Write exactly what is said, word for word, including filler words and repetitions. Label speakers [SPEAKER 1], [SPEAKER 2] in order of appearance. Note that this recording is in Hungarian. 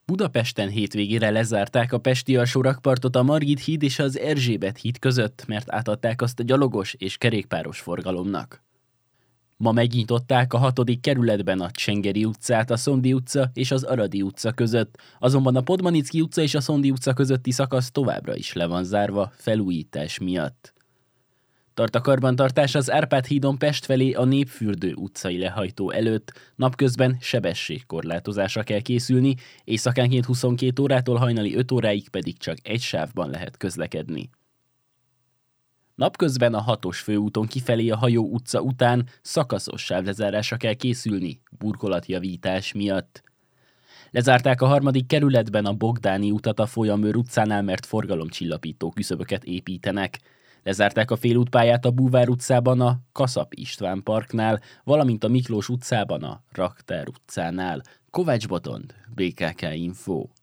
[SPEAKER 1] Budapesten hétvégére lezárták a pesti alsórakpartot a Margit híd és az Erzsébet híd között, mert átadták azt a gyalogos és kerékpáros forgalomnak. Ma megnyitották a hatodik kerületben a Csengeri utcát, a Szondi utca és az Aradi utca között, azonban a Podmanicki utca és a Szondi utca közötti szakasz továbbra is le van zárva felújítás miatt. Tart a karbantartás az Árpád hídon Pest felé a Népfürdő utcai lehajtó előtt, napközben sebességkorlátozásra kell készülni, éjszakánként huszonkét órától hajnali öt óráig pedig csak egy sávban lehet közlekedni. Napközben a hatos főúton kifelé a Hajó utca után szakaszos sávlezárásra kell készülni, burkolatjavítás miatt. Lezárták a harmadik kerületben a Bogdáni utat a Folyamőr utcánál, mert forgalomcsillapító küszöböket építenek. Lezárták a félútpályát a Búvár utcában a Kaszap István parknál, valamint a Miklós utcában a Raktár utcánál. Kovács Botond, bé ká ká Info.